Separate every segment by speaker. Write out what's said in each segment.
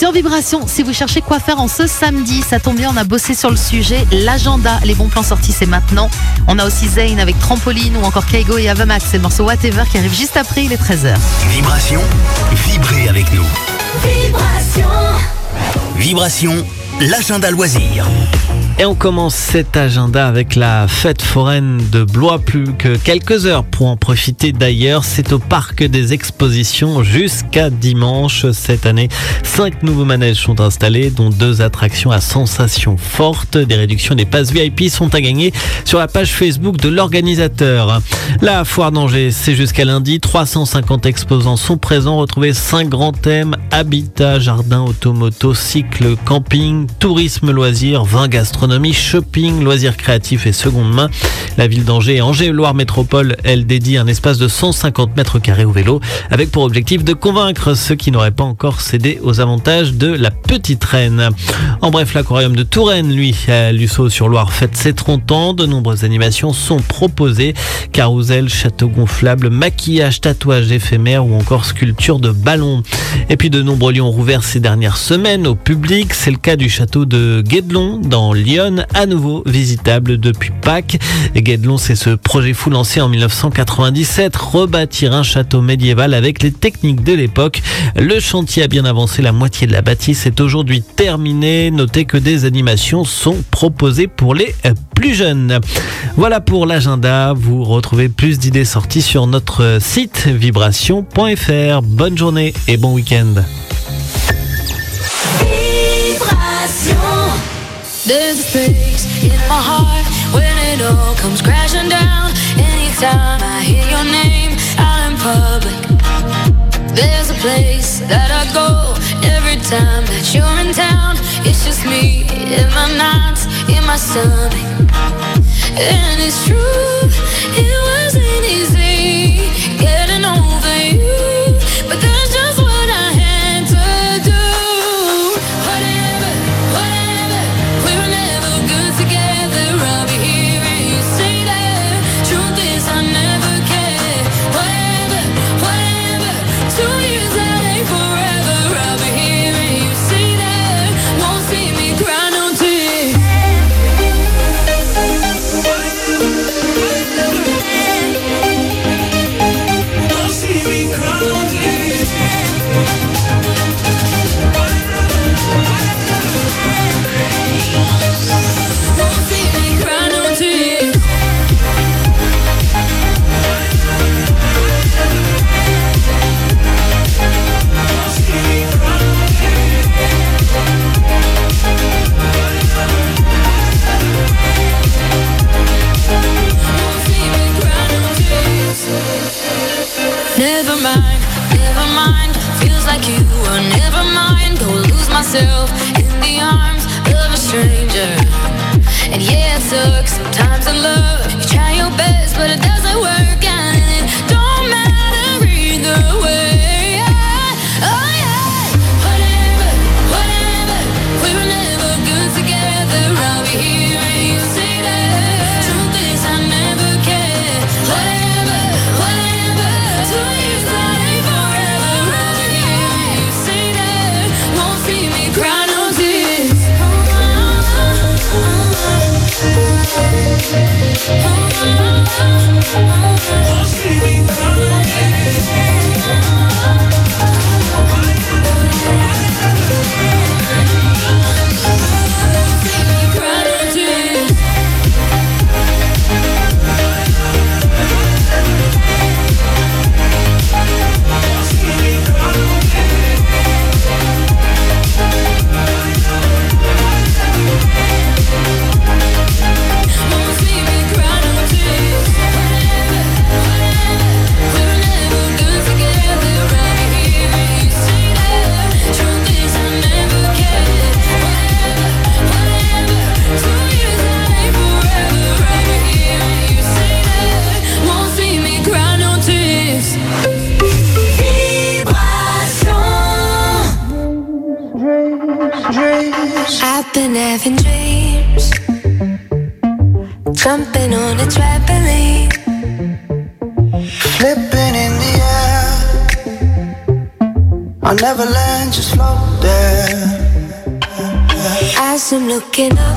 Speaker 1: Sur Vibration, si vous cherchez quoi faire en ce samedi, ça tombe bien, on a bossé sur le sujet. L'agenda, les bons plans sortis, c'est maintenant. On a aussi Zayn avec Trampoline ou encore Kaigo et Avamax. C'est le morceau Whatever qui arrive juste après, il est 13h.
Speaker 2: Vibration, vibrez avec nous. Vibration, l'agenda loisir.
Speaker 3: Et on commence cet agenda avec la fête foraine de Blois. Plus que quelques heures pour en profiter d'ailleurs. C'est au parc des expositions jusqu'à dimanche cette année. 5 nouveaux manèges sont installés, dont 2 attractions à sensations fortes. Des réductions des passes VIP sont à gagner sur la page Facebook de l'organisateur. La foire d'Angers, c'est jusqu'à lundi. 350 exposants sont présents. Retrouvez 5 grands thèmes: habitat, jardin, automoto, cycle, camping, tourisme, loisirs, vin, gastronomie, shopping, loisirs créatifs et seconde main. La ville d'Angers et Angers-Loire Métropole, elle dédie un espace de 150 mètres carrés au vélo, avec pour objectif de convaincre ceux qui n'auraient pas encore cédé aux avantages de la petite reine. En bref, l'aquarium de Touraine, lui, à Lussau-sur-Loire, fête ses 30 ans. De nombreuses animations sont proposées: carrousel, château gonflable, maquillage, tatouage éphémère ou encore sculpture de ballon. Et puis de nombreux lieux ont rouvert ces dernières semaines au public. C'est le cas du château de Guédelon dans Lyon, à nouveau visitable depuis Pâques. Guédelon, c'est ce projet fou lancé en 1997, rebâtir un château médiéval avec les techniques de l'époque. Le chantier a bien avancé, la moitié de la bâtisse est aujourd'hui terminée. Notez que des animations sont proposées pour les plus jeunes. Voilà pour l'agenda. Vous retrouvez plus d'idées sorties sur notre site vibration.fr. Bonne journée et bon week-end.
Speaker 4: There's a space in my heart when it all comes crashing down. Anytime I hear your name out in public, there's a place that I go every time that you're in town. It's just me in my nights, in my stomach. And it's true, it wasn't easy getting over you, but that's just what I had to do. Never mind, feels like you were never mind. Go lose myself in the arms of a stranger. And yeah, it sucks sometimes in love. You try your best, but it doesn't work, and it don't matter either way. Oh yeah, whatever, we were never good together. I'll be here and you say that. Truth is I never cared. Whatever, 2 years that ain't forever. I'll be here and you say that. Won't see me cry no tears. Won't see me cry no I've been having dreams, jumping on a trampoline,
Speaker 5: flipping in the air, I'll never land, just float there.
Speaker 4: As I'm looking up,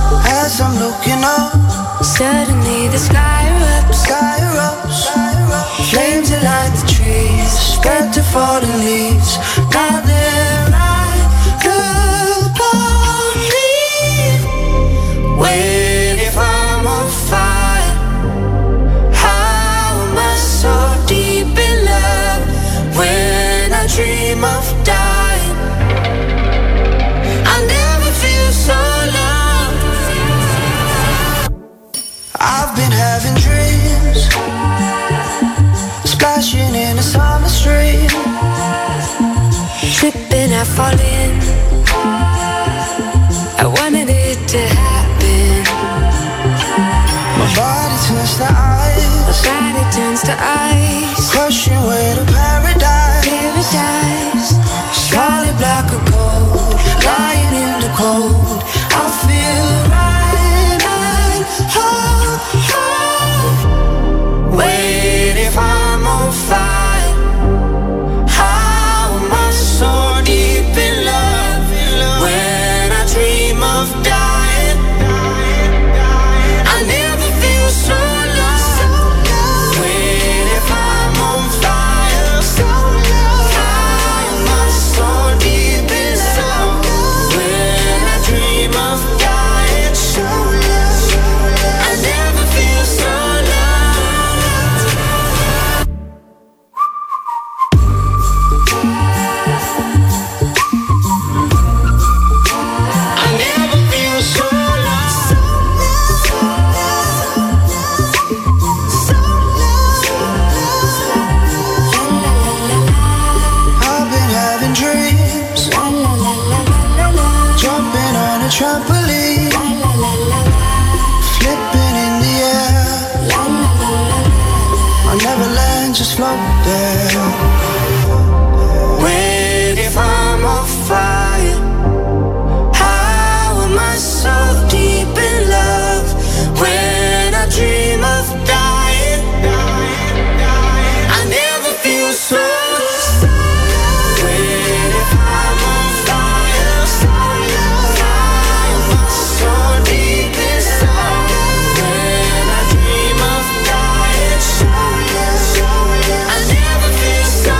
Speaker 4: suddenly the sky erupts. Flames that light the trees, spread to falling leaves. Now they're right upon me. Wait, if I'm on fire, how am I so deep in love? When I dream of dying, I never feel so loved.
Speaker 5: I've been having dreams, splashing in a summer stream.
Speaker 4: Tripping, I fall in. I wanted it to happen.
Speaker 5: My body turns to ice. Crushing way to paradise. Solid black or gold, lying in the cold. I feel right home. Wait, if I'm on fire, how am I so deep in love? When I dream of dying, I never feel so lost. Wait, if I'm on fire, how am I so deep in love? When I dream of dying, I never feel so I never feel so lost. I've been having dreams, jumping on a trampoline, flipping in the air. I'll never land, just float there. Wait, if I'm on fire, how am I so deep in love? When I dream of dying, I never feel so. Wait, if I'm on fire, how am I so deep in love? When I dream of dying, I never feel so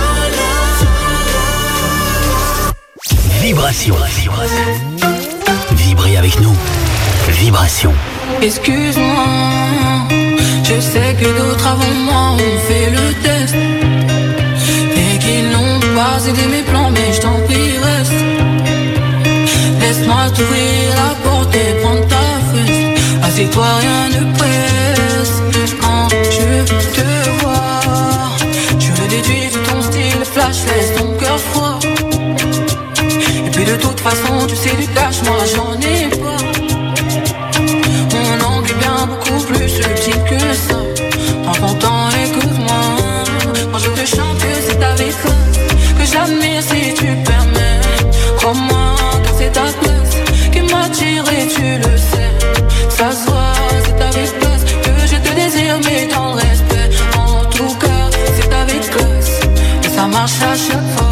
Speaker 5: low.
Speaker 2: Vibration. Vibrez avec nous. Vibration.
Speaker 6: Excuse-moi, je sais que d'autres avant moi ont fait le test et qu'ils n'ont pas aidé mes plans, mais je t'en prie reste. Laisse-moi t'ouvrir la porte et prendre ta fesse. Assieds-toi, rien ne presse. Quand je te vois, je le déduis de ton style flash, laisse ton cœur froid. Et puis de toute façon, tu sais du cash, moi j'en ai pas. Mon angle est bien beaucoup plus subtil que ça. Prends ton temps, écoute-moi. Quand je te chante que c'est avec classe que j'admire si tu permets. Crois-moi que c'est ta classe qui m'attire et tu le sais. Ça se voit, c'est avec classe que je te désire mais dans le respect. En tout cas, c'est avec classe et ça marche à chaque fois.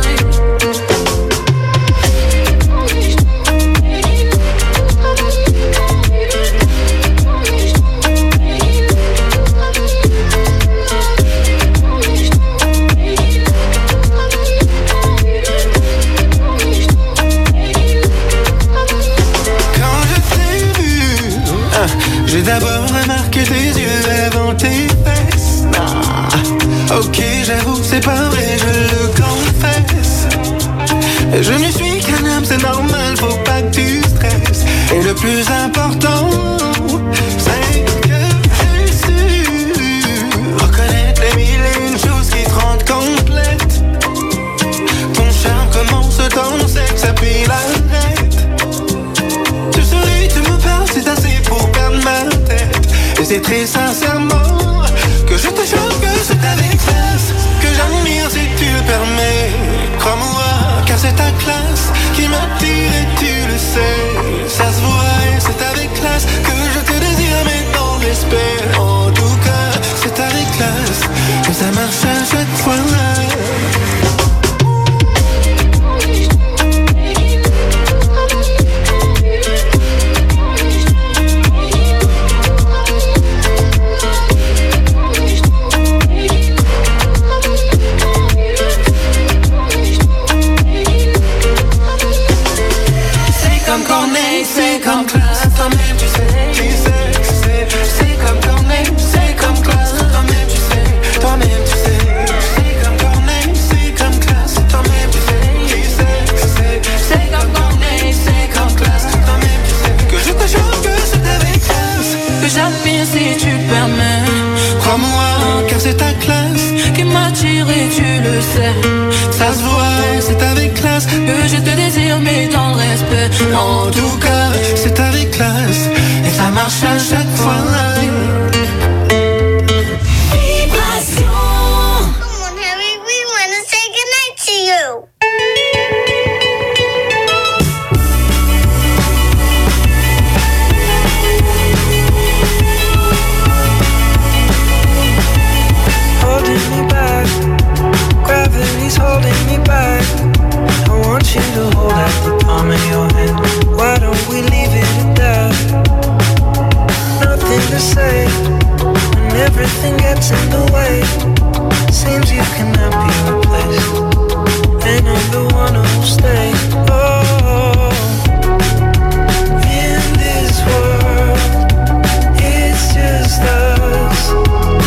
Speaker 5: J'ai d'abord remarqué tes yeux avant tes fesses. Ok, j'avoue, c'est pas vrai, je le confesse. Je ne suis qu'un homme, c'est normal, faut pas que tu stresses. Et le plus important, c'est que j'ai su reconnaître les mille et une choses qui te rendent complète. Ton charme commence dans mon sexe, puis l'arrête. Tu souris, tu me parles, c'est assez pour perdre ma tête. Et c'est très sincèrement que je te jure que c'est avec classe que j'admire si tu le permets. Crois-moi, car c'est ta classe qui m'attire et tu le sais. Ça se voit et c'est avec classe que je te désire mais dans l'esprit. En tout cas, c'est avec classe que ça marche à chaque fois.
Speaker 6: sais.
Speaker 5: Ça se voit, c'est avec classe.
Speaker 6: Que je te désire, mais dans le respect.
Speaker 5: En tout cas, c'est avec classe. Et ça marche à chaque fois.
Speaker 7: Gravity's holding me back. I want you to hold out the palm of your hand. Why don't we leave it at that? Nothing to say when everything gets in the way. Seems you cannot be replaced, and I'm the one who'll stay. Oh, in this world, it's just us.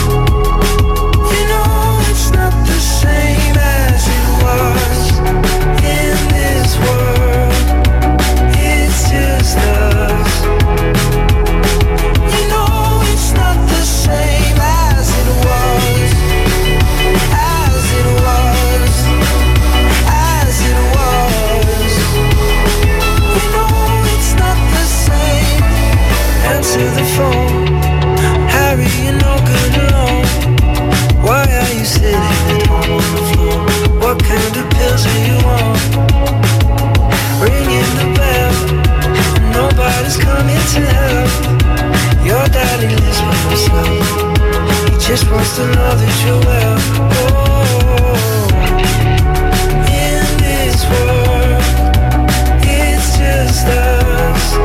Speaker 7: To the phone, Harry, you're no good alone. Why are you sitting at home on the floor? What kind of pills are you on? Ringing the bell, and nobody's coming to help. Your daddy lives by himself. He just wants to know that you're well. Oh, in this world, it's just us.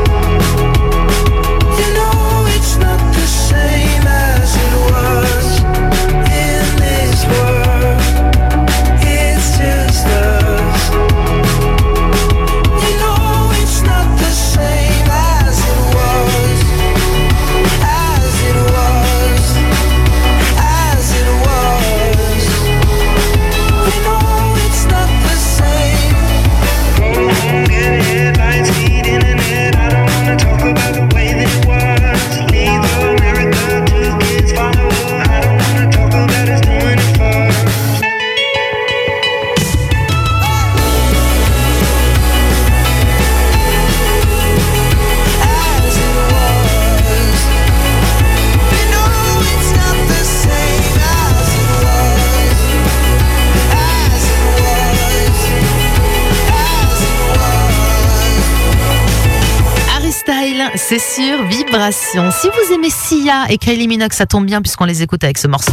Speaker 7: Same as it was. In this world, it's just us. You know it's not the same as it was. As it was. As it was. You know it's not the same. Go home, get headlines, feed internet. I don't wanna talk about the way that it was.
Speaker 1: C'est sur Vibration. Si vous aimez Sia et Kylie Minogue, ça tombe bien puisqu'on les écoute avec ce morceau.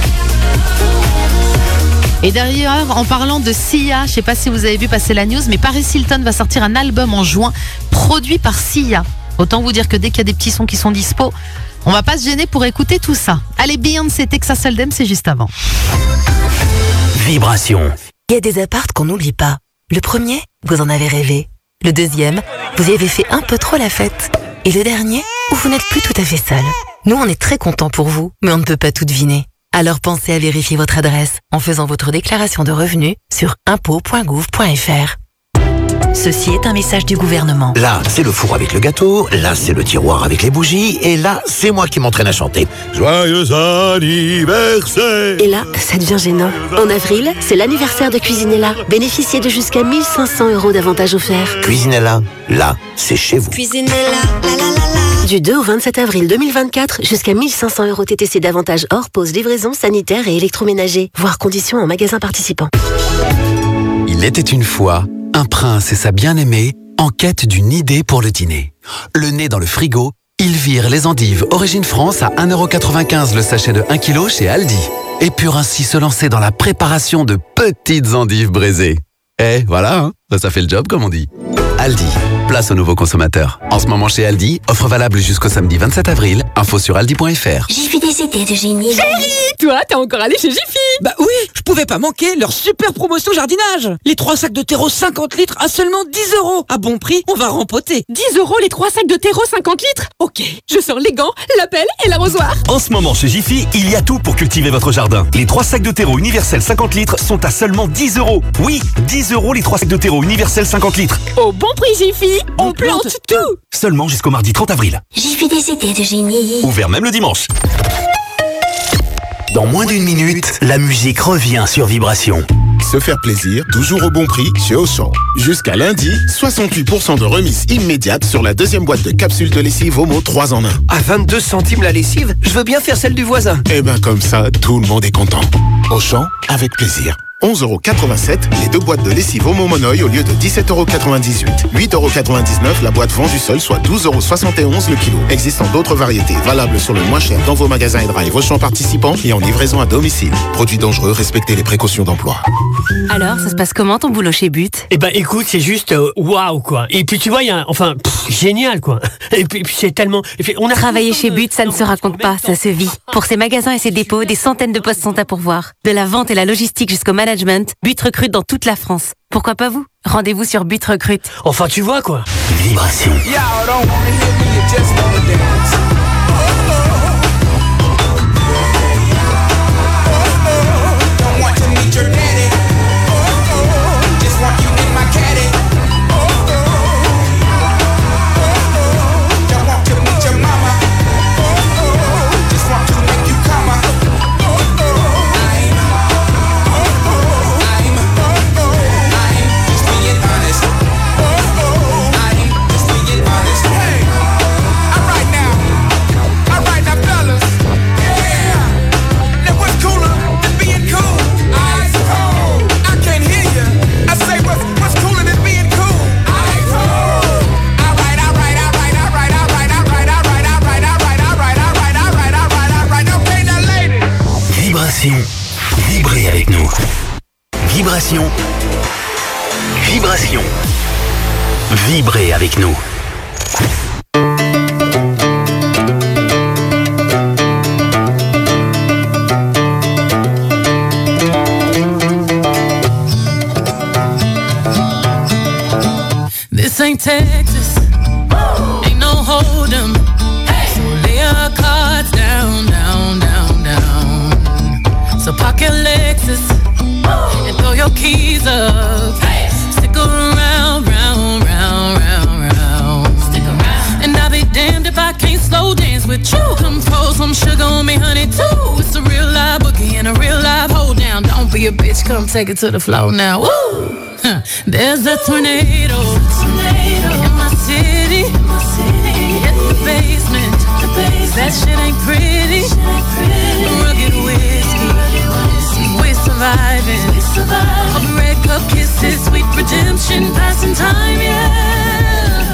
Speaker 1: Et d'ailleurs, en parlant de Sia, je sais pas si vous avez vu passer la news, mais Paris Hilton va sortir un album en juin produit par Sia. Autant vous dire que dès qu'il y a des petits sons qui sont dispo, on va pas se gêner pour écouter tout ça. Allez, Beyoncé, Texas Hold'em, c'est juste avant.
Speaker 2: Vibration.
Speaker 8: Il y a des appartes qu'on n'oublie pas. Le premier, vous en avez rêvé. Le deuxième, vous y avez fait un peu trop la fête. Et le dernier, où vous n'êtes plus tout à fait seul. Nous, on est très contents pour vous, mais on ne peut pas tout deviner. Alors pensez à vérifier votre adresse en faisant votre déclaration de revenus sur impôts.gouv.fr. Ceci est un message du gouvernement.
Speaker 2: Là, c'est le four avec le gâteau, là, c'est le tiroir avec les bougies, et là, c'est moi qui m'entraîne à chanter. Joyeux anniversaire!
Speaker 9: Et là, ça devient gênant. En avril, c'est l'anniversaire de Cuisinella. Bénéficiez de jusqu'à 1 500 € d'avantages offerts.
Speaker 2: Cuisinella, là, c'est chez vous.
Speaker 9: Cuisinella, la la la la. Du 2 au 27 avril 2024, jusqu'à 1 500 € TTC d'avantages hors pause, livraison, sanitaire et électroménager. Voir conditions en magasin participant.
Speaker 10: Il était une fois un prince et sa bien-aimée en quête d'une idée pour le dîner. Le nez dans le frigo, ils virent les endives Origine France à 1,95 € le sachet de 1 kg chez Aldi. Et purent ainsi se lancer dans la préparation de petites endives braisées. Eh, voilà, hein, ça fait le job comme on dit. Aldi, place aux nouveaux consommateurs. En ce moment chez Aldi, offre valable jusqu'au samedi 27 avril. Info sur aldi.fr.
Speaker 9: Jiffy des idées de génie.
Speaker 11: Chérie, toi, t'es encore allé chez Jiffy?
Speaker 12: Bah oui, je pouvais pas manquer leur super promotion jardinage. Les 3 sacs de terreau 50 litres à seulement 10 €. À bon prix, on va rempoter.
Speaker 11: 10 € les 3 sacs de terreau 50 litres? Ok, je sors les gants, la pelle et l'arrosoir.
Speaker 13: En ce moment chez Jiffy, il y a tout pour cultiver votre jardin. Les 3 sacs de terreau universel 50 litres sont à seulement 10 €. Oui, 10 € les 3 sacs de terreau universel 50 litres.
Speaker 11: Au bon prix Jiffy, on plante tout.
Speaker 13: Seulement jusqu'au mardi 30 avril.
Speaker 9: Jiffy des idées de génie.
Speaker 13: Ouvert même le dimanche.
Speaker 2: Dans moins d'1 minute, la musique revient sur Vibration.
Speaker 14: Se faire plaisir, toujours au bon prix chez Auchan. Jusqu'à lundi, 68% de remise immédiate sur la deuxième boîte de capsules de lessive Omo 3 en 1.
Speaker 15: À 22 centimes la lessive, je veux bien faire celle du voisin.
Speaker 14: Eh ben comme ça, tout le monde est content. Auchan, avec plaisir. 11,87 €, les 2 boîtes de lessive Omo Monoï au lieu de 17,98 €. 8,99 € la boîte vendue seule, soit 12,71 € le kilo. Existant d'autres variétés, valables sur le moins cher dans vos magasins et drive Auchan participants et en livraison à domicile. Produits dangereux, respectez les précautions d'emploi.
Speaker 16: Alors, ça se passe comment ton boulot chez But ?
Speaker 17: Eh ben écoute, c'est juste waouh quoi. Et puis tu vois, il y a génial quoi. Et puis c'est tellement...
Speaker 16: Travailler chez But, ça ne se raconte pas, ça se vit. Pour ses magasins et ses dépôts, des centaines de postes sont à pourvoir. De la vente et la logistique jusqu'au management, But recrute dans toute la France. Pourquoi pas vous ? Rendez-vous sur But Recrute.
Speaker 17: Enfin tu vois quoi.
Speaker 7: Vibration. Vibrez avec nous. Vibration. Vibration. Vibrez avec nous.
Speaker 6: This ain't Texas. Ain't no hold'em. So lay your cards down, down, down, down. So park your Lexus and throw your keys up. Stick around, round, round, round, round. Stick around. And I'll be damned if I can't slow dance with you. Come pour some sugar on me, honey, too. It's a real live boogie and a real live hold down. Don't be a bitch, come take it to the floor now. Woo! There's a tornado in my city. Hit the basement. That shit ain't pretty. Rugged whiskey. We're surviving. Of red cup kisses, sweet redemption, passing time, yeah.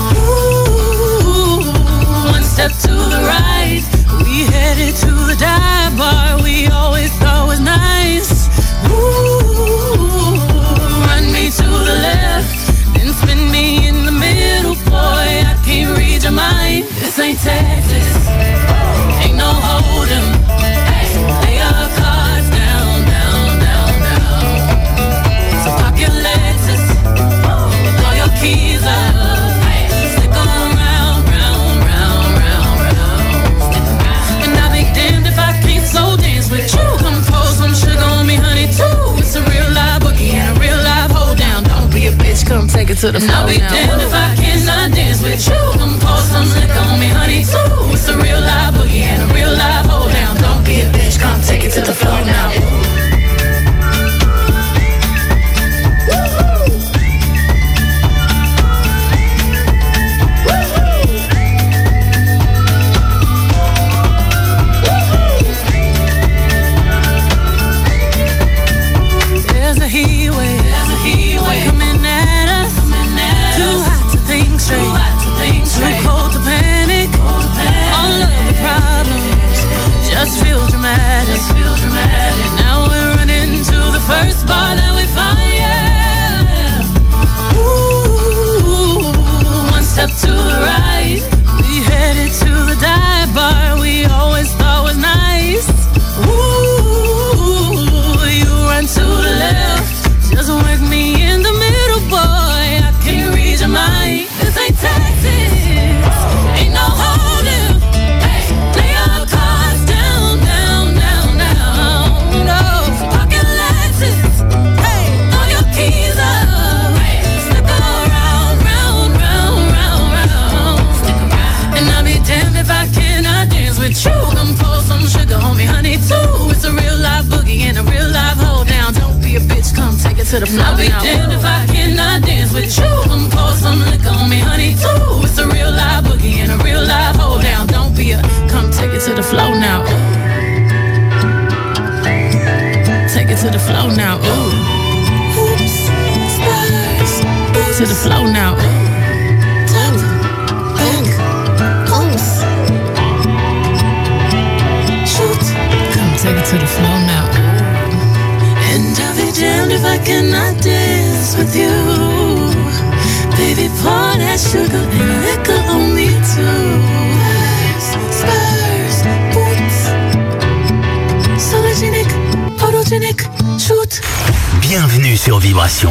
Speaker 6: Ooh, one step to the right. We headed to the dive bar we always thought was nice. Ooh, run me to the left, then spin me in the middle, boy, I can't read your mind. This ain't Texas, ain't no hold'em. Lay your cards down, down, down, down. So pop your Lexus, throw your keys up. Stick around, round, round, round, round. And I'll be damned if I can't slow dance with you. Come pour some sugar on me, honey, too. It's a real live boogie and a real live hold down. Don't be a bitch, come take it to the floor. I'll be damned if I cannot dance with you. Come pour some liquor on me, honey, too. It's a real live boogie and a real live hold down. Don't be a bitch, come take it to the floor now. There's a heat wave coming at us. Too hot to think straight, too cold to panic. All of the problems just feel dramatic. Now we're
Speaker 4: to the flow.
Speaker 6: I'll be damned if I cannot dance with you. Come pour some liquor on me, honey, too. It's a real live boogie and a real live hold down. Don't be a, come take it to the flow now. Take it to the flow now. Ooh. Oops, spurs, to the flow now. Take it to the floor now. And I'll be damned if I cannot dance with you. Baby, pour that sugar and liquor on me too. Spurs, boots, sologenic, photogenic, shoot.
Speaker 2: Bienvenue sur Vibration.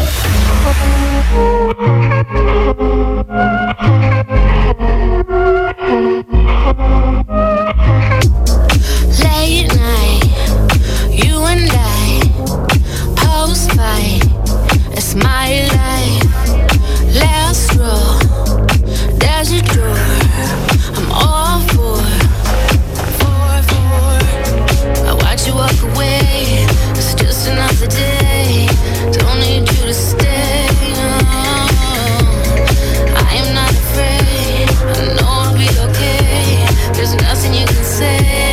Speaker 4: Late night, you and I, post-fight, it's my life. Last row, there's a door, I'm all for. I watch you walk away, it's just another day. Don't need you to stay, I am not afraid, I know I'll be okay. There's nothing you can say.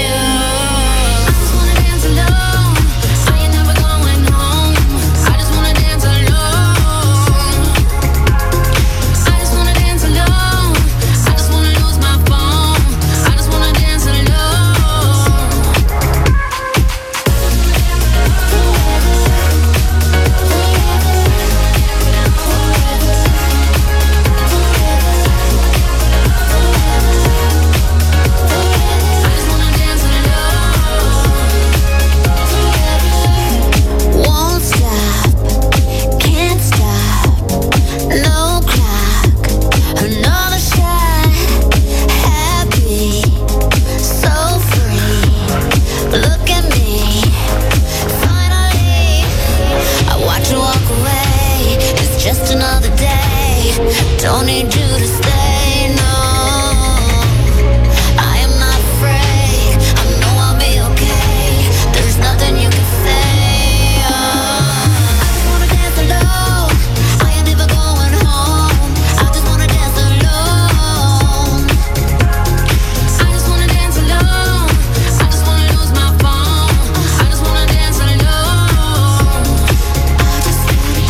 Speaker 4: Don't need you to stay, no. I am not afraid, I know I'll be okay. There's nothing you can say, I just wanna dance alone, I ain't never going home. I just wanna dance alone. I just wanna dance alone, I just wanna lose my phone. I just wanna dance alone. I just wanna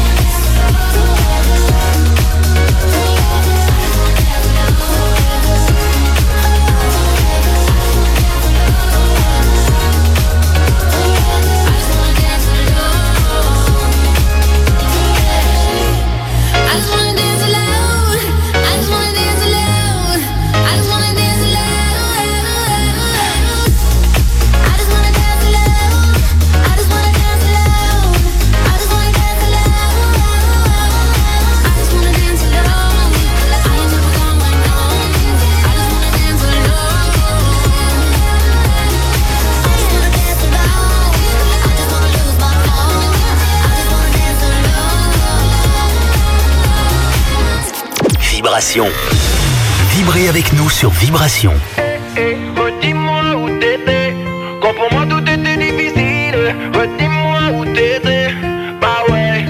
Speaker 2: Vibration. Vibrez avec nous sur Vibration.
Speaker 7: Redis-moi où t'étais, quand pour moi tout était difficile. Redis-moi où t'étais, bah ouais.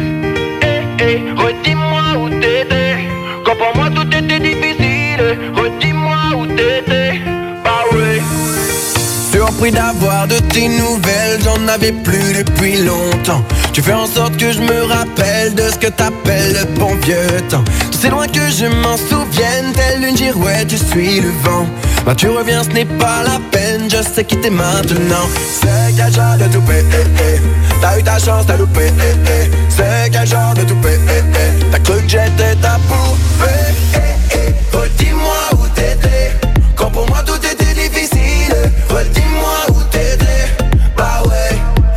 Speaker 7: Redis-moi où t'étais, quand pour moi tout était difficile. Redis-moi où t'étais, bah ouais.
Speaker 5: Surpris d'avoir de tes nouvelles, j'en avais plus depuis longtemps. Tu fais en sorte que je me rappelle de ce que t'appelles le bon vieux temps. C'est loin que je m'en souvienne, telle une girouette, je suis le vent. Bah tu reviens, ce n'est pas la peine, je sais quitter maintenant. C'est quel genre de toupée, t'as eu ta chance, t'as loupé, C'est quel genre de toupée, t'as cru que j'étais ta poupée, Redis-moi où t'étais, quand pour moi tout était difficile. Redis-moi où t'étais, bah ouais.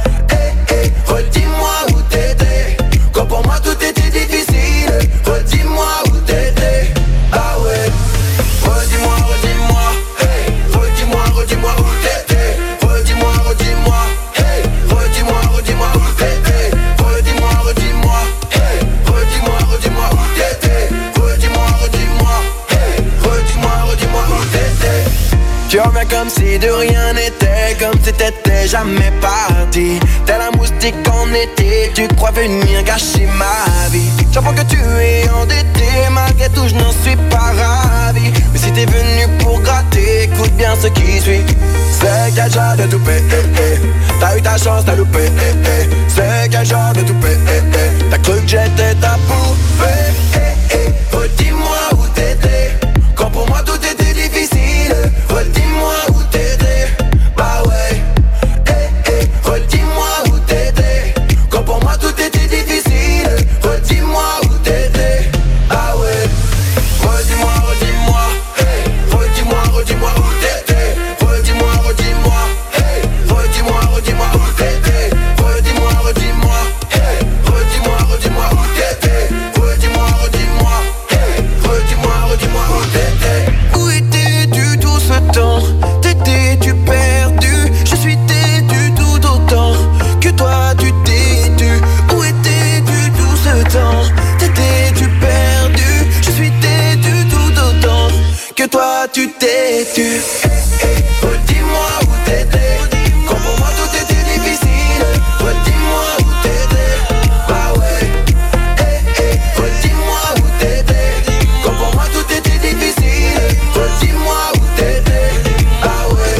Speaker 5: Redis-moi où t'étais, quand pour moi tout était difficile. Redis-moi où t'étais, bah ouais. Redis-moi, redis-moi, hey. Redis-moi, redis-moi où t'étais. Redis-moi, redis-moi, hey. Redis-moi, redis-moi où t'étais. Redis-moi, redis-moi, hey. Redis-moi, redis-moi où t'étais. Redis-moi, redis-moi, hey. Redis-moi, redis-moi où t'étais. Tu reviens comme si de rien n'était, comme si t'étais jamais parti. T'es la moustique en été, tu crois venir gâcher ma vie. J'apprends que tu es endetté, malgré tout je n'en suis pas ravi. Mais si t'es venu pour gratter, écoute bien ce qui suit. C'est quel genre de toupet, t'as eu ta chance, t'as loupé, c'est quel genre de toupet, t'as cru que j'étais ta poupée, redis-moi où t'étais, quand pour moi tout était difficile. Redis-moi où t'étais, bah ouais, redis-moi où t'étais, quand pour moi tout était difficile. Redis-moi où t'étais, ah ouais, redis-moi, redis-moi, redis-moi, redis-moi où t'étais, redis-moi, redis-moi, redis-moi, redis-moi où t'étais, redis-moi, redis-moi, redis-moi, redis-moi où t'étais, redis-moi, redis-moi, redis-moi, redis-moi où t'étais. Où étais-tu tout ce temps? T'étais-tu perdu? Je suis têtu tout autant que toi tu t'es tu. Où étais-tu tout ce temps? T'étais-tu perdu? Je suis têtu tout autant que toi tu t'es tu. Redis-moi où t'étais, quand pour moi tout était difficile. Redis-moi où t'étais, bah ouais. Redis-moi où t'étais, quand pour moi tout était difficile. Redis-moi où t'étais, ah ouais.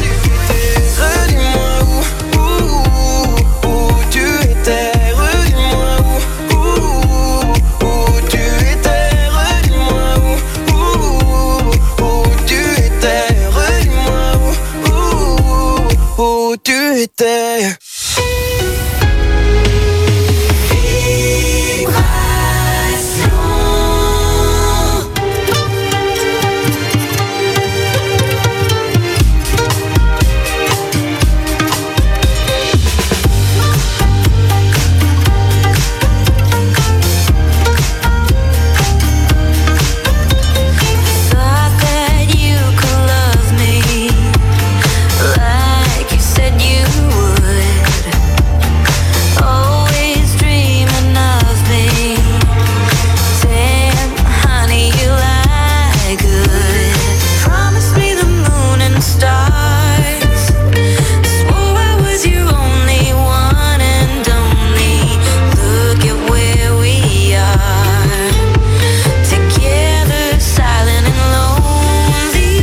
Speaker 5: Redis-moi où tu étais. Redis-moi où tu étais. Redis-moi où tu étais. Redis-moi où tu étais.
Speaker 4: Thought that you could love me like you said you would. Always dreaming of me. Damn, honey, you lie good. Promised me the moon and stars. Swore I was your only one and only. Look at where we are. Together, silent and lonely.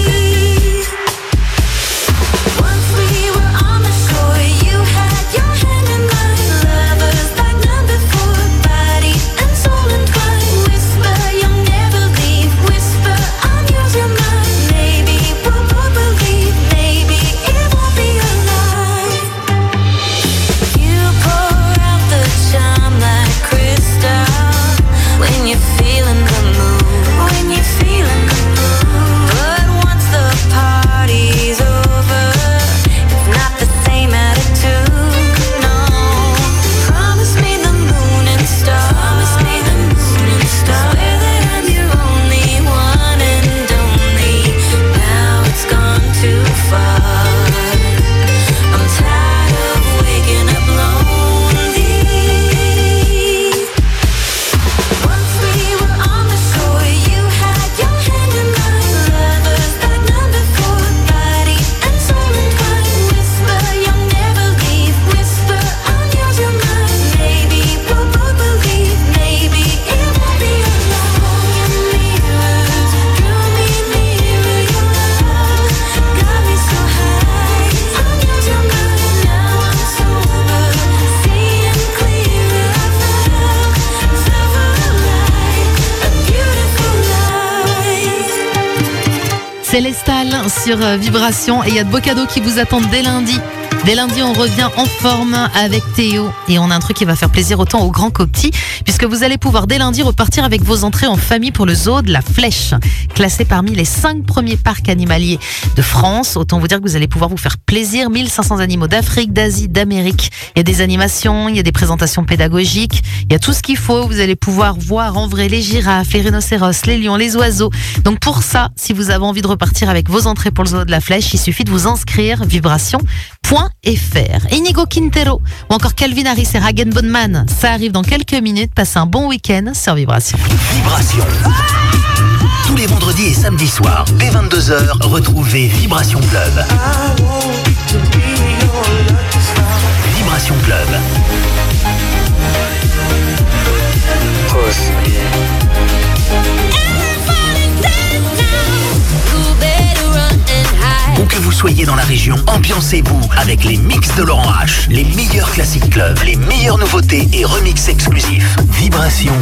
Speaker 4: Once we were on the shore, you had your hand in mine. Lovers like none before, body and soul entwined. Whisper, you'll never leave. Whisper, I'm yours, you're mine. Maybe we'll both believe. Maybe it won't be a lie. You pour out the charm like crystal when you're feeling the mood. When you're feeling the mood. But once the party's over, it's not the same attitude. No. Promise me the moon and stars. Promise me the moon and stars. Swear that I'm your only one and only. Now it's gone too far. I'm tired of waking up lonely. Once we were on the shore, you had your hand in mine. Lovers like none before, body and soul entwined. Whisper, you'll never leave. Whisper, I'm yours, you're mine. Maybe we'll both believe. Maybe it won't be a lie. Mirrors drew me nearer. Your love got me so high. I'm yours, you're mine. Now I'm sober, seeing clearer. I felt silver light, a beautiful light.
Speaker 1: Célestal sur Vibration et il y a de beaux cadeaux qui vous attendent dès lundi. Dès lundi, on revient en forme avec Théo et on a un truc qui va faire plaisir autant aux grands qu'aux petits puisque vous allez pouvoir dès lundi repartir avec vos entrées en famille pour le zoo de la Flèche, classé parmi les 5 premiers parcs animaliers de France. Autant vous dire que vous allez pouvoir vous faire plaisir. 1500 animaux d'Afrique, d'Asie, d'Amérique. Il y a des animations, il y a des présentations pédagogiques, il y a tout ce qu'il faut. Vous allez pouvoir voir en vrai les girafes, les rhinocéros, les lions, les oiseaux. Donc pour ça, si vous avez envie de repartir avec vos entrées pour le zoo de la Flèche, il suffit de vous inscrire vibration.fr. Inigo Quintero ou encore Calvin Harris et Ragen Bonman, ça arrive dans quelques minutes. Passez un bon week-end sur Vibration.
Speaker 2: Vibration. Tous les vendredis et samedis soirs, dès 22h, retrouvez Vibration Club. Vibration Club. Où que vous soyez dans la région, ambiancez-vous avec les mix de Laurent H, les meilleurs classiques clubs, les meilleures nouveautés et remix exclusifs. Vibration.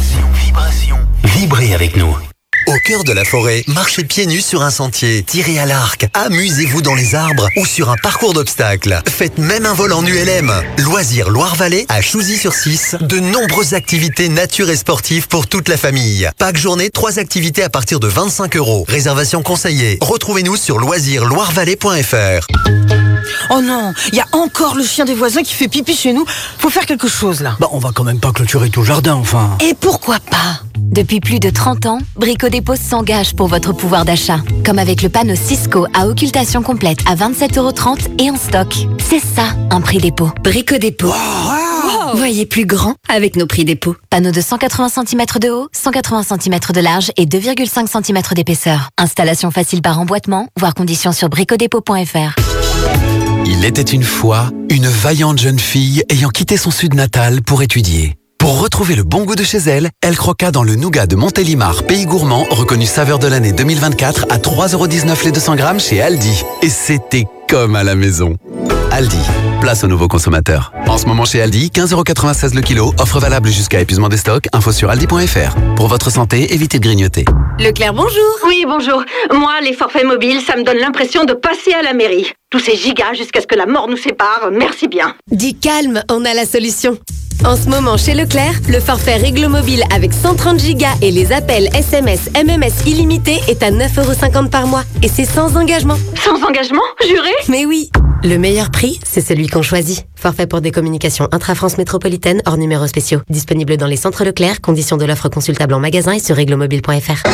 Speaker 2: Vibrez avec nous.
Speaker 18: Au cœur de la forêt, marchez pieds nus sur un sentier, tirez à l'arc, amusez-vous dans les arbres ou sur un parcours d'obstacles. Faites même un vol en ULM. Loisirs Loire-Vallée à Chouzy-sur-Cisse. De nombreuses activités nature et sportives pour toute la famille. Pack journée, 3 activités à partir de 25 €. Réservation conseillée. Retrouvez-nous sur loisirsloirevallée.fr.
Speaker 19: Oh non, il y a encore le chien des voisins qui fait pipi chez nous. Faut faire quelque chose là.
Speaker 15: Bah, on va quand même pas clôturer tout le jardin, enfin.
Speaker 19: Et pourquoi pas?
Speaker 20: Depuis plus de 30 ans, Brico Dépôt s'engage pour votre pouvoir d'achat. Comme avec le panneau Cisco à occultation complète à 27,30 € et en stock. C'est ça, un prix dépôt. Brico Dépôt.
Speaker 19: Wow.
Speaker 20: Voyez plus grand avec nos prix dépôt. Panneau de 180 cm de haut, 180 cm de large et 2,5 cm d'épaisseur. Installation facile par emboîtement, voire conditions sur bricodépôt.fr.
Speaker 10: Il était une fois une vaillante jeune fille ayant quitté son sud natal pour étudier. Pour retrouver le bon goût de chez elle, elle croqua dans le nougat de Montélimar, pays gourmand, reconnu saveur de l'année 2024 à 3,19 € les 200 grammes chez Aldi. Et c'était comme à la maison. Aldi, place aux nouveaux consommateurs. En ce moment chez Aldi, 15,96 € le kilo, offre valable jusqu'à épuisement des stocks, info sur aldi.fr. Pour votre santé, évitez de grignoter.
Speaker 21: Leclerc, bonjour. Oui, bonjour. Moi, les forfaits mobiles, ça me donne l'impression de passer à la mairie. Tous ces gigas jusqu'à ce que la mort nous sépare, merci bien.
Speaker 22: Dis calme, on a la solution. En ce moment, chez Leclerc, le forfait Réglo Mobile avec 130 Go et les appels SMS, MMS illimités est à 9,50 € par mois. Et c'est sans engagement.
Speaker 21: Sans engagement? Juré?
Speaker 22: Mais oui. Le meilleur prix, c'est celui qu'on choisit. Forfait pour des communications intra-France métropolitaine hors numéros spéciaux. Disponible dans les centres Leclerc. Conditions de l'offre consultable en magasin et sur réglomobile.fr.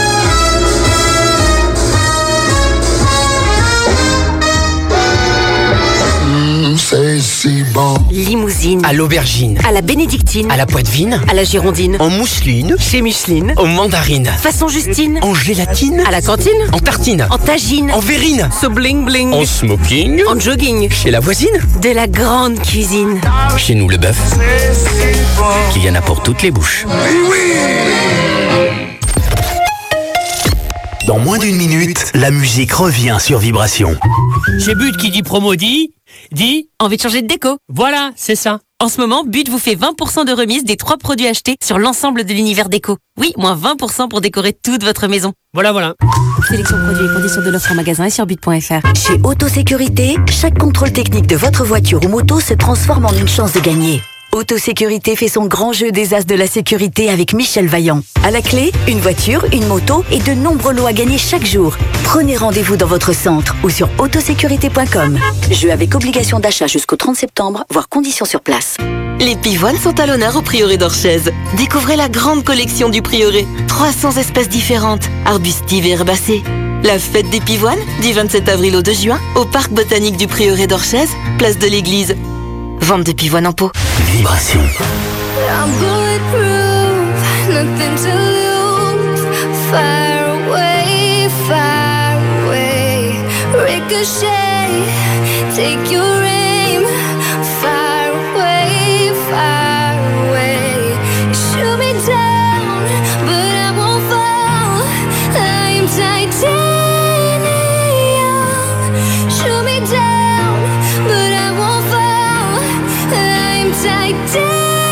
Speaker 23: C'est si bon.
Speaker 22: Limousine.
Speaker 15: À l'aubergine.
Speaker 22: À la bénédictine.
Speaker 15: À la poitevine.
Speaker 22: À la girondine.
Speaker 15: En mousseline.
Speaker 22: Chez Micheline.
Speaker 15: En mandarine.
Speaker 22: Façon Justine.
Speaker 15: En gélatine.
Speaker 22: À la cantine.
Speaker 15: En tartine.
Speaker 22: En tagine.
Speaker 15: En verrine.
Speaker 22: So bling bling.
Speaker 15: En smoking.
Speaker 22: En jogging.
Speaker 15: Chez la voisine.
Speaker 22: De la grande cuisine.
Speaker 15: Chez nous, le bœuf. Qu'il y en a pour toutes les bouches.
Speaker 2: Dans moins d'une minute, la musique revient sur Vibration.
Speaker 17: Chez But qui dit promo dit
Speaker 16: Envie de changer de déco?
Speaker 17: Voilà, c'est ça.
Speaker 16: En ce moment, But vous fait 20% de remise des 3 produits achetés sur l'ensemble de l'univers déco. Oui, moins 20% pour décorer toute votre maison.
Speaker 17: Voilà.
Speaker 16: Sélection produits et conditions de l'offre en magasin et sur but.fr.
Speaker 24: Chez Autosécurité, chaque contrôle technique de votre voiture ou moto se transforme en une chance de gagner. Autosécurité fait son grand jeu des as de la sécurité avec Michel Vaillant. À la clé, une voiture, une moto et de nombreux lots à gagner chaque jour. Prenez rendez-vous dans votre centre ou sur autosécurité.com. Jeu avec obligation d'achat jusqu'au 30 septembre, voire conditions sur place.
Speaker 8: Les pivoines sont à l'honneur au Prieuré d'Orchez. Découvrez la grande collection du Prieuré. 300 espèces différentes, arbustives et herbacées. La fête des pivoines, du 27 avril au 2 juin, au parc botanique du Prieuré d'Orchez, place de l'église. Vente de pivoines en pot.
Speaker 2: Vibration.
Speaker 4: I'm bulletproof, nothing to lose. Far away. Ricochet, take your aim. Far away. Shoot me down, but I won't fall. I'm titanium. Shoot me down, but I won't fall. I'm titanium.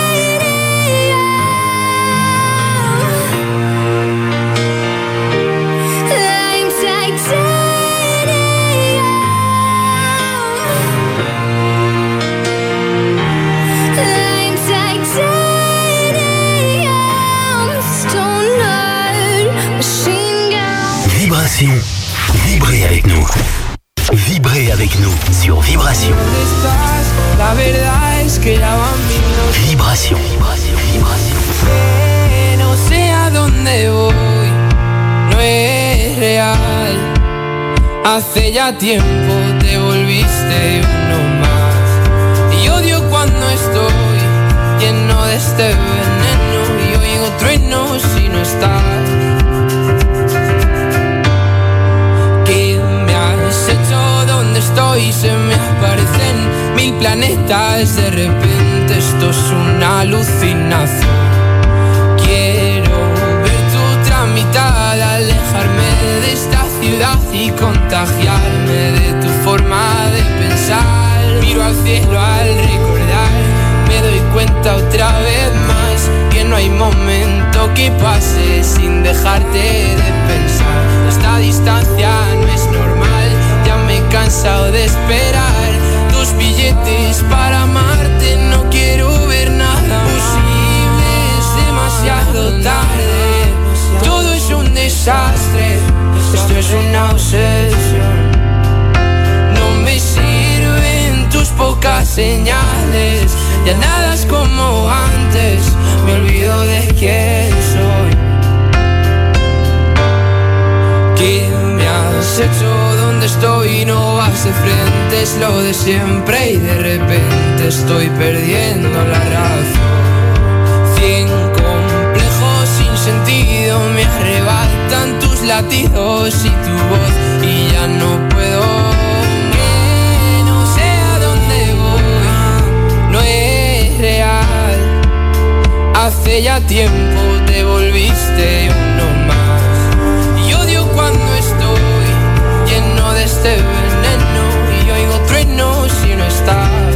Speaker 2: Vibration. Vibrez avec nous. Vibrez avec nous sur Vibration. Vibration.
Speaker 6: No sé a dónde voy, no es real. Hace ya tiempo te volviste uno más. Y odio cuando estoy lleno de este veneno y oigo truenos si no estás.
Speaker 3: es de repente, esto es una alucinación. Quiero ver tu tramitada, alejarme de esta ciudad y contagiarme de tu forma de pensar. Miro al cielo al recordar, me doy cuenta otra vez más que no hay momento que pase sin dejarte de pensar. Esta distancia no es normal, ya me he cansado de esperar tus billetes para amarte. No quiero ver nada posible, es demasiado tarde. Todo es un desastre, esto es una obsesión. No me sirven tus pocas señales, ya nada es como antes, me olvido de quién soy. ¿Qué me has hecho? ¿Dónde estoy? No vas de frente, es lo de siempre y de repente estoy perdiendo la razón. 100 complejos sin sentido me arrebatan tus latidos y tu voz y ya no puedo. Que no sé a dónde voy, no es real. Hace ya tiempo te volviste uno más y odio cuando estoy lleno de este veneno y oigo truenos si no estás.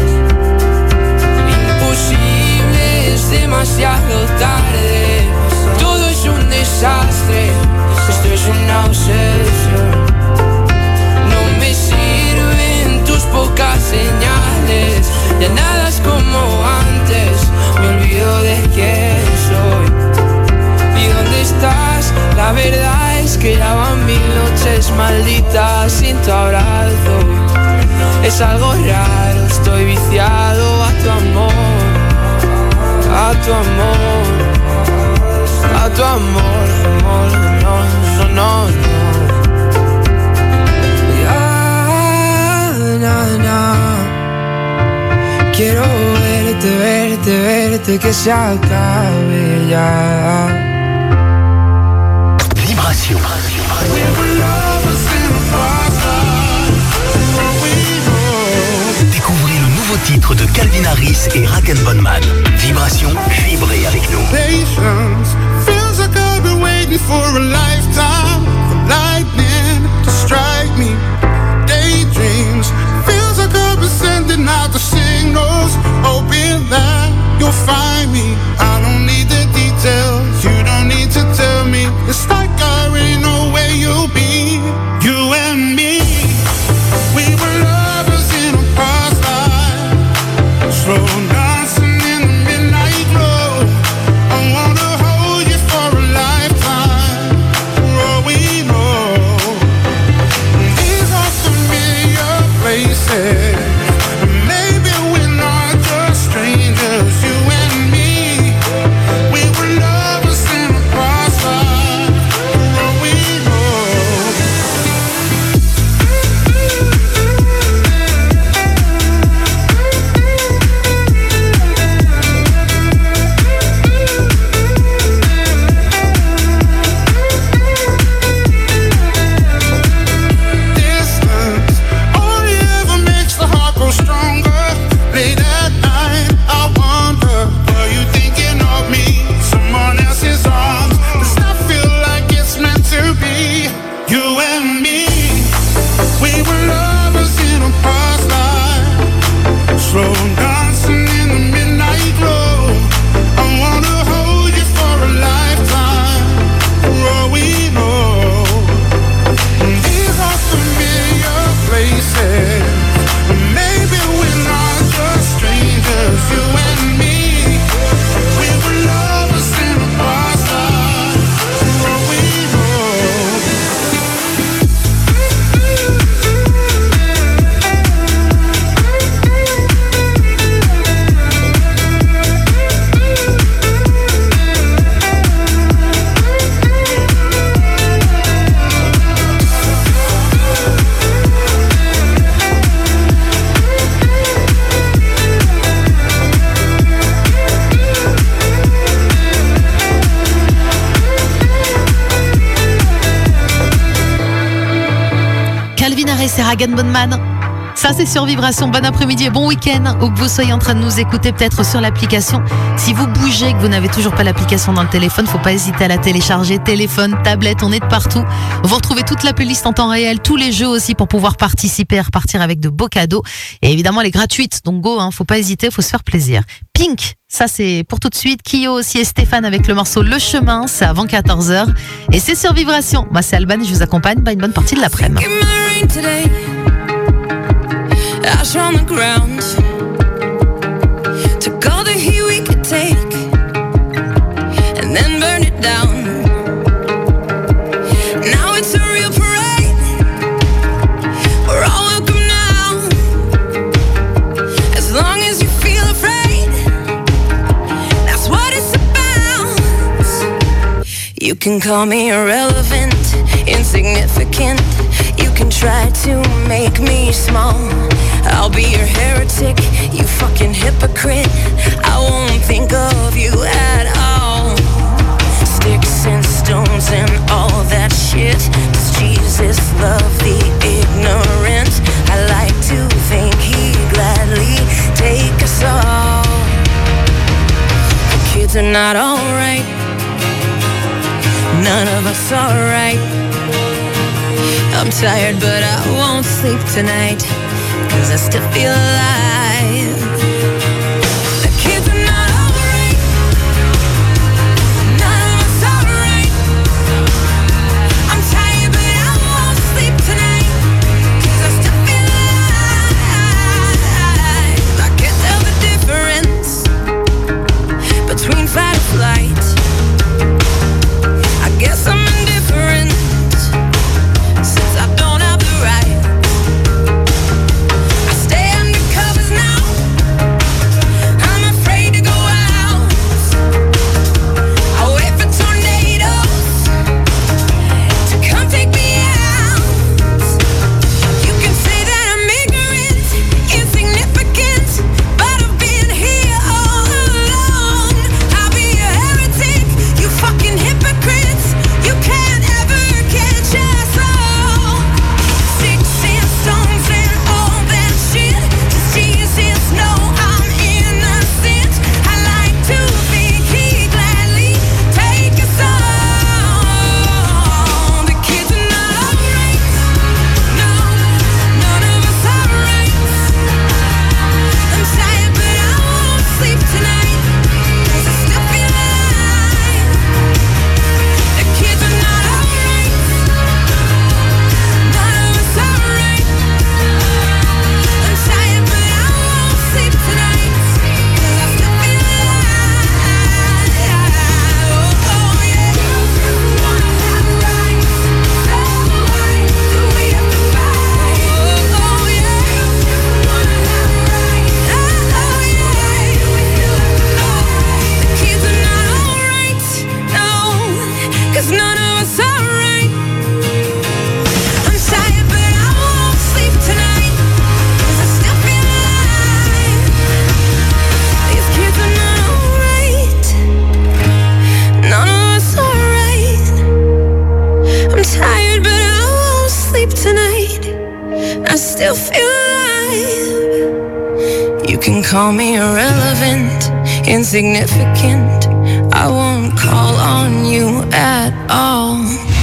Speaker 3: Imposible, es demasiado tarde, todo es un desastre, esto es una obsesión. No me sirven tus pocas señales, ya nada es como antes, me olvido de quién soy. ¿Y dónde estás? La verdad es que ya van 1000 noches malditas sin tu abrazo. Es algo raro, estoy viciado a tu amor, a tu amor, a tu amor, amor, no, no, no, no. Ya, na, quiero verte, verte, verte, que se acabe ya.
Speaker 2: Vibration. Découvrez le nouveau titre de Calvin Harris et Rag & Bone Man. Vibration, vibrez avec nous.
Speaker 5: Patience feels like I've been waiting for a lifetime for lightning to strike me. Daydreams feels like I've been sending out the signals, hoping that you'll find me. I don't need the details, you don't need to tell me. It's like I already know where you'll be. You and me, we were lovers in a past life, slow dancing in the midnight glow. I wanna hold you for a lifetime, for all we know. These are familiar places, maybe we're not just strangers. You and me, we were lovers in a past life, for all we know. Distance only ever makes the heart grow stronger. Late at night, I wonder, were you thinking of me? Someone else's arms, does not feel like it's meant to be. You and me, we were lovers in a past life, slow dancing in the midnight glow. I wanna hold you for a lifetime, for all we know. These are familiar places, maybe we're not just strangers. You and me, we were lovers in a past life, for all we know.
Speaker 1: Calvin Harris et Rag & Bone Man. Ça c'est sur Vibration, bon après-midi et bon week-end où que vous soyez en train de nous écouter peut-être sur l'application. Si vous bougez, que vous n'avez toujours pas l'application dans le téléphone, faut pas hésiter à la télécharger, téléphone, tablette, on est de partout. Vous retrouvez toute la playlist en temps réel, tous les jeux aussi pour pouvoir participer et repartir avec de beaux cadeaux. Et évidemment elle est gratuite, donc go, faut pas hésiter, faut se faire plaisir. Pink, ça c'est pour tout de suite. Kyo aussi et Stéphane avec le morceau Le Chemin, c'est avant 14h. Et c'est sur Vibration. Moi c'est Alban et je vous accompagne une bonne partie de l'après-midi.
Speaker 4: Ash on the ground. Took all the heat we could take and then burn it down. Now it's a real parade. We're all welcome now. As long as you feel afraid, that's what it's about. You can call me irrelevant, insignificant. You can try to make me small. I'll be your heretic, you fucking hypocrite. I won't think of you at all. Sticks and stones and all that shit. Does Jesus love the ignorant? I like to think he'd gladly take us all. The kids are not alright. None of us are right. I'm tired but I won't sleep tonight, 'cause I still feel alive. The kids are not alright. None of us are right. I'm tired but I won't sleep tonight, 'cause I still feel alive. I can't tell the difference between fight or flight. I guess I'm indifferent, since I don't have the right. I stay under covers now. I'm afraid to go out. I wait for tornadoes to come take me out. You can say that I'm ignorant, insignificant, but I've been here all along. I'll be a heretic, you fucking hypocrites. You can't ever catch us all. Sticks and stones and all that shit. Does Jesus know I'm innocent? I like to think he'd gladly take us all. The kids are not alright. No, none of us are right. I'm tired but I won't sleep tonight, 'cause I still feel alive. The kids are not alright. None of us are right. I'm tired but I won't sleep tonight, 'cause I still feel alive. Oh yeah. Do wanna have rights? So why do we have to fight? Oh yeah. Wanna have rights? Oh yeah. The kids are not alright. No, 'cause none of us are right. I'm tired but I won't sleep tonight, 'cause I still feel alive. These kids are not alright. None of us are right. I'm tired but I won't sleep tonight. I still feel alive. You can call me irrelevant, insignificant. I won't call on you at all.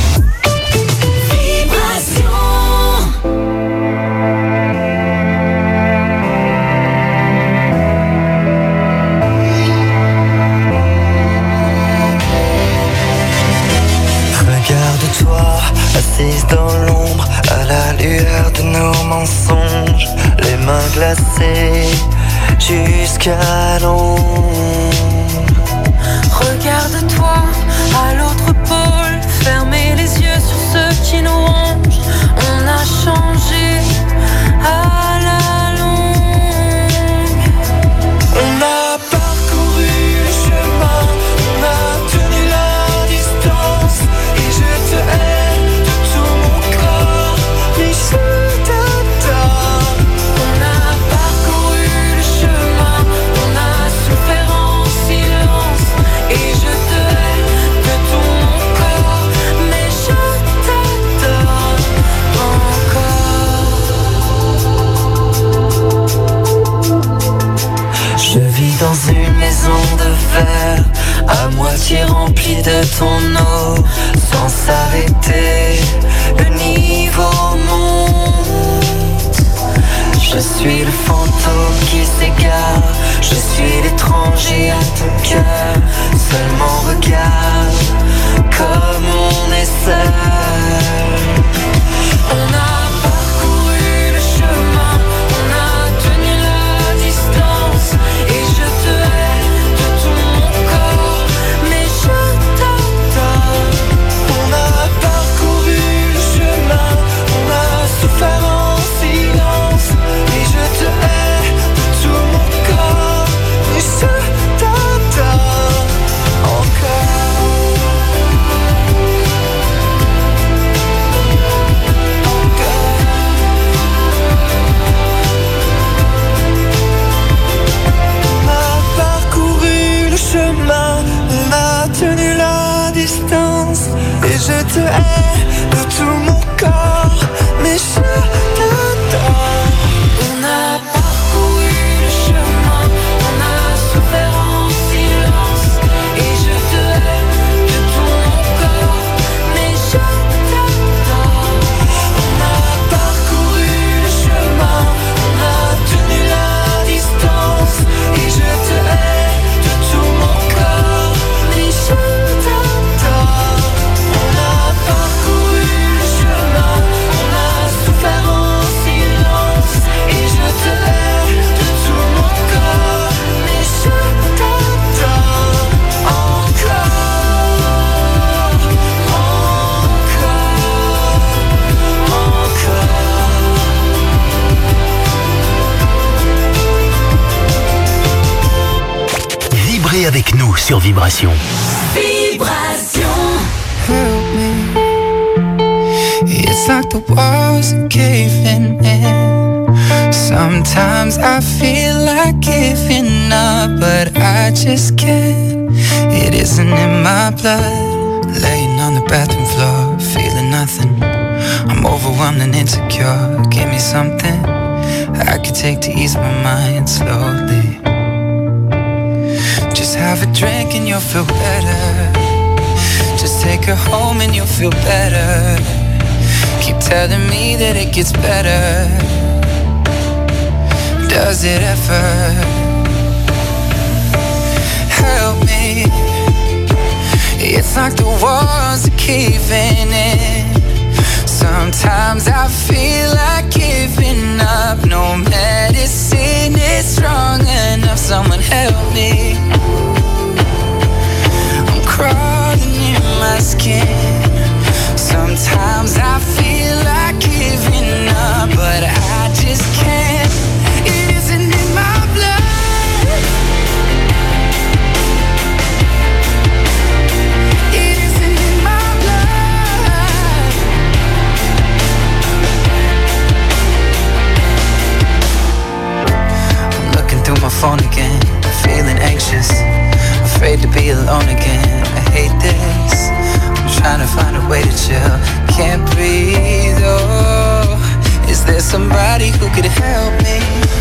Speaker 7: Regarde-toi, assise dans l'ombre, à la lueur de nos mensonges, les mains glacées jusqu'à l'ombre.
Speaker 6: Regarde-toi à l'autre pôle, fermez les yeux sur ceux qui nous rongent. On a changé à la longue.
Speaker 7: On a parcouru le chemin, on a tenu la distance, et je te hais de tout mon corps, mais je t'adore.
Speaker 6: On a parcouru le chemin, on a souffert en silence, et je te hais de tout
Speaker 7: eau sans s'arrêter. Le niveau monte. Je suis le fantôme qui s'égare. Je suis l'étranger à ton cœur. Seulement regarde comme on est seul. On a parcouru le chemin, on a tenu la distance. Et je te hais de tout mon corps, mais je t'adore. On a parcouru le chemin, on a souffert en silence. Et je te hais de tout mon corps, mais je t'adore encore. On a tenu la distance. Et je te hais de tout mon corps, mais je t'adore. On a parcouru le chemin, on a souffert en silence. Et je te hais de tout mon corps, mais je t'adore. On a parcouru le chemin, on a tenu la distance. Et je te hais de tout mon corps, mais je t'adore. On a parcouru le chemin, on a souffert en silence. Et je te hais de tout mon corps, mais je t'adore encore,
Speaker 2: Vibrez avec nous sur Vibration.
Speaker 7: Vibration.
Speaker 9: Help me. It's like the walls are caving in. Sometimes I feel like giving up, but I just can't. It isn't in my blood. Laying on the bathroom floor, feeling nothing. I'm overwhelmed and insecure. Give me something I could take to ease my mind slowly. Just have a drink and you'll feel better. Just take her home and you'll feel better. Keep telling me that it gets better. Does it ever? Help me. It's like the walls are caving in. Sometimes I feel like giving up. No medicine is strong enough. Someone help me. I'm crawling in my skin. Sometimes I feel like giving up, but I just can't. It isn't in my blood. It isn't in my blood. I'm looking through my phone again, feeling anxious, afraid to be alone again. I hate this. I'm trying to find a way to chill. Can't breathe, oh. Is there somebody who could help me?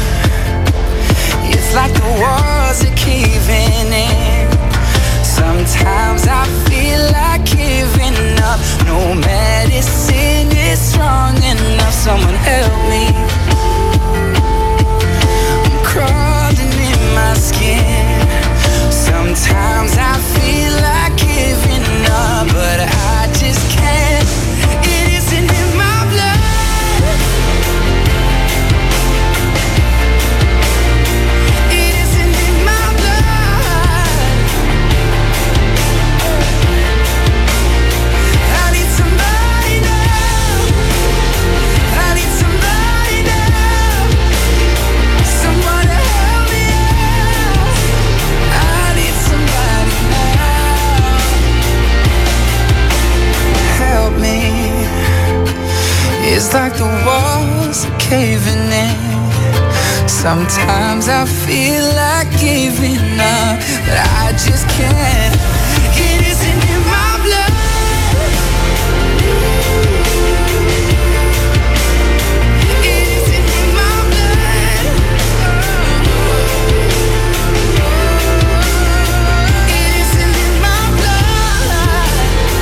Speaker 9: It's like the walls are caving in. Sometimes I feel like giving up. No medicine is strong enough. Someone help me. I'm crawling in my skin. Sometimes I feel like giving up, but I just can't. It isn't in my blood. It isn't in my blood. I need somebody now. I need somebody now. Someone to help me out. I need somebody now. Help me. It's like the walls are caving in. Sometimes I feel like giving up, but I just can't. It isn't in my blood. It isn't in my blood. It isn't in my blood.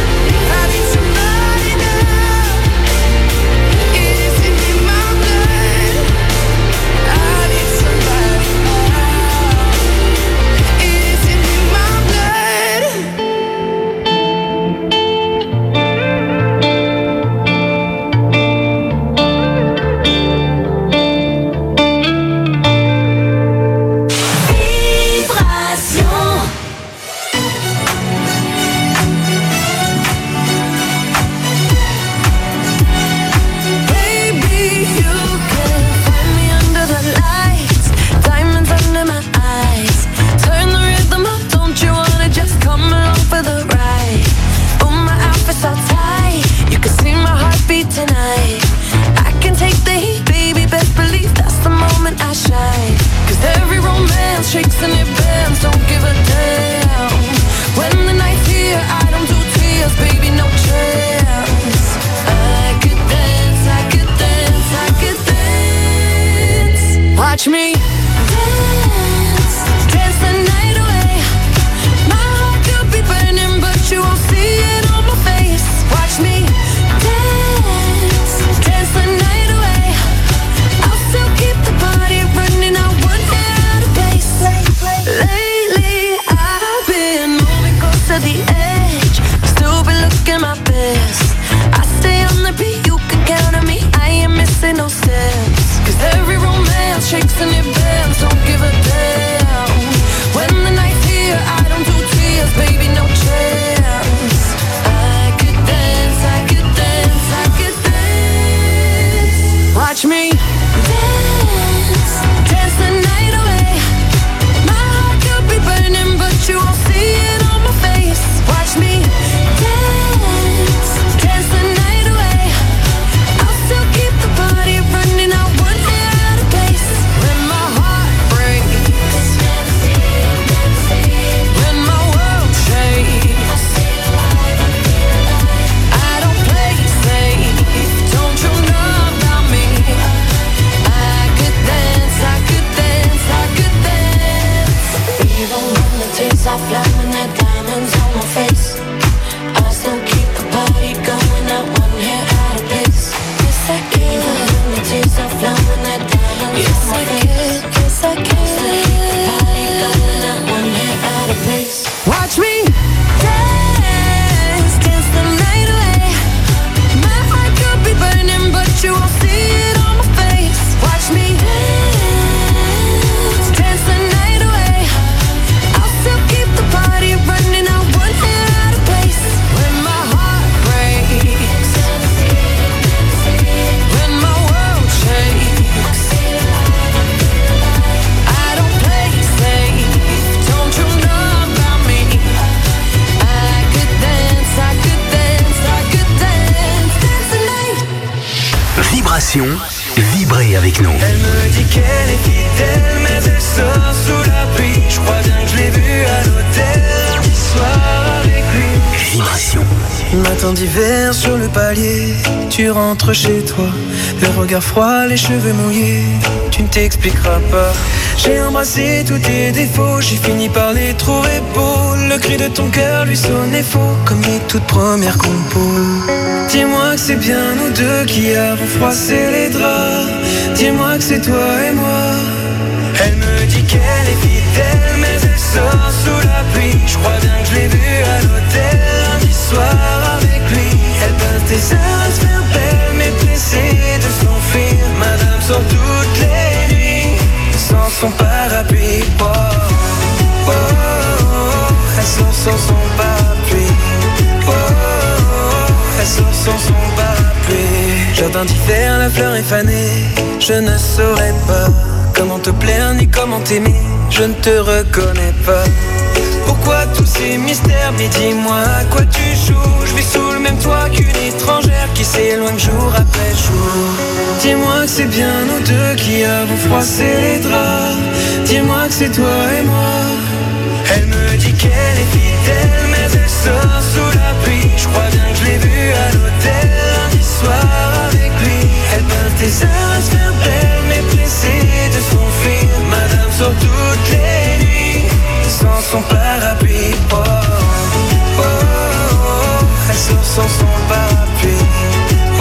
Speaker 2: Vibration, vibrez avec nous.
Speaker 5: Elle me dit qu'elle est fidèle, mais elle sort sous la pluie. Je crois bien que je l'ai vue à l'hôtel lundi soir avec lui.
Speaker 2: Vibration.
Speaker 5: Matin d'hiver sur le palier, tu rentres chez toi, le regard froid, les cheveux mouillés, tu ne t'expliqueras pas. J'ai embrassé tous tes défauts, j'ai fini par les trouver beaux. Le cri de ton cœur lui sonnait faux, comme les toutes premières compos. Dis-moi que c'est bien nous deux qui avons froissé les draps. Dis-moi que c'est toi et moi. Elle me dit qu'elle est fidèle, mais elle sort sous la pluie. Je crois bien que je l'ai vue à l'hôtel lundi soir avec lui. Elle passe des heures à se faire belle, mais pressée de s'enfuir. Madame sort toutes les nuits sans son parapluie. Oh, oh, oh, oh. Elle sort sans son parapluie. Oh, oh, oh. Elle sort sans son parapluie. Jardin d'hiver, la fleur est fanée. Je ne saurais pas comment te plaire ni comment t'aimer. Je ne te reconnais pas. Pourquoi tous ces mystères? Mais dis-moi à quoi tu joues. Je vis sous le même toit qu'une étrangère qui s'éloigne jour après jour. Dis-moi que c'est bien nous deux qui avons froissé les draps. Dis-moi que c'est toi et moi. Elle me dit qu'elle est fidèle, mais elle sort sous la pluie. Je crois bien que je l'ai vue à l'hôtel lundi soir avec lui. Elle passe des heures à se faire belle, mais pressée de s'enfuir. Madame sort toutes les nuits sans son parapluie. Oh, oh, oh, oh. Elle sort sans son parapluie. Oh, oh,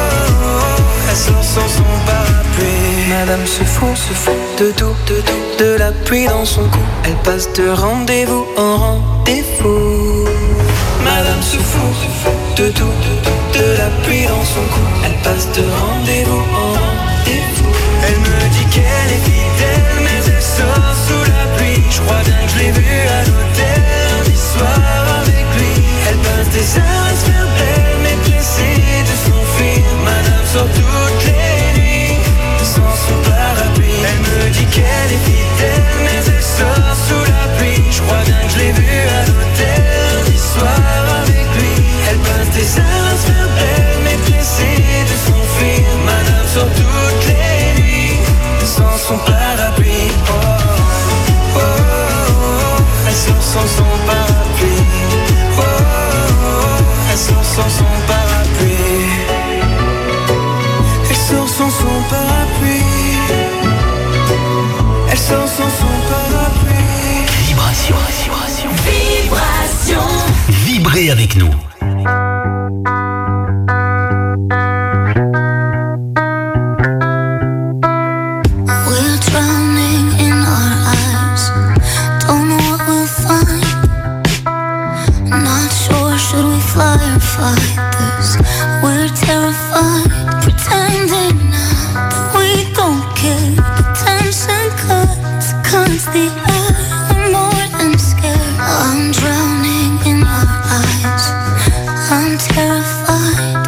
Speaker 5: oh. Elle sort sans son parapluie. Madame se fout de tout, de la pluie dans son cou. Elle passe de rendez-vous en rendez-vous. Madame se fout de tout, de la pluie dans son cou. Elle passe de rendez-vous en rendez-vous. Elle me dit qu'elle est fidèle, mais elle sort sous la pluie. Je crois bien que je l'ai vue à l'hôtel lundi soir avec lui. Elle passe des heures à se faire belle, mais pressée de s'enfuir. Madame sort toutes les nuits sans son parapluie. Elle me dit qu'elle est fidèle, mais elle sort sous la pluie. Je crois bien que je l'ai vue à l'hôtel lundi soir avec lui. Elle passe des heures à se faire belle, mais pressée de s'enfuir. Madame sort toutes les nuits sans son parapluie. Oh, oh, oh, oh. Elle sort sans son parapluie. Oh, oh, oh. Elle sort sans son parapluie. Elle sort sans son parapluie. Elle sort sans son parapluie.
Speaker 2: Vibration.
Speaker 22: Vibration.
Speaker 2: Vibrez avec nous.
Speaker 4: We're drowning in our eyes. Don't know what we'll find. Not sure, should we fly or fight this? We're terrified, pretending now that we don't care. The tension cuts the air. We're more than scared. I'm drowning in our eyes. I'm terrified.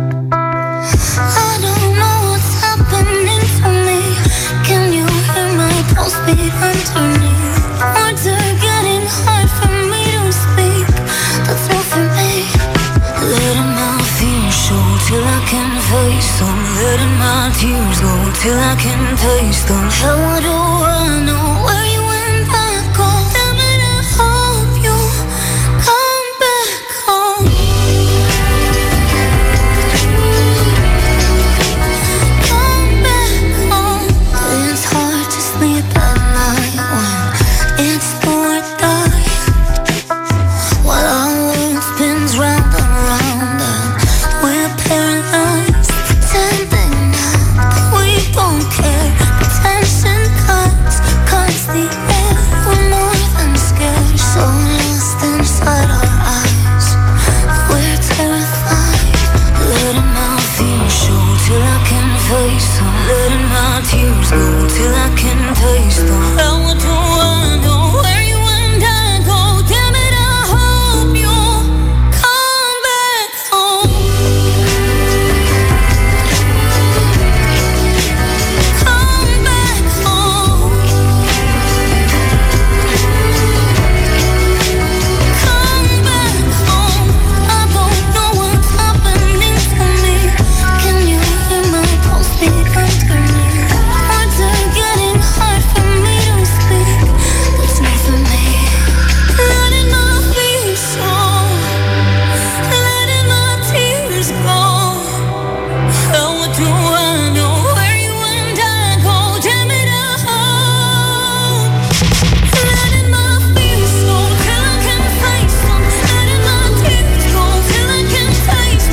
Speaker 4: I don't know what's happening to me. Can you hear my pulse beat underneath? Words are getting hard for me to speak. That's all for me. Letting my fears show till I can face them. Letting my tears go till I can taste them. How do I know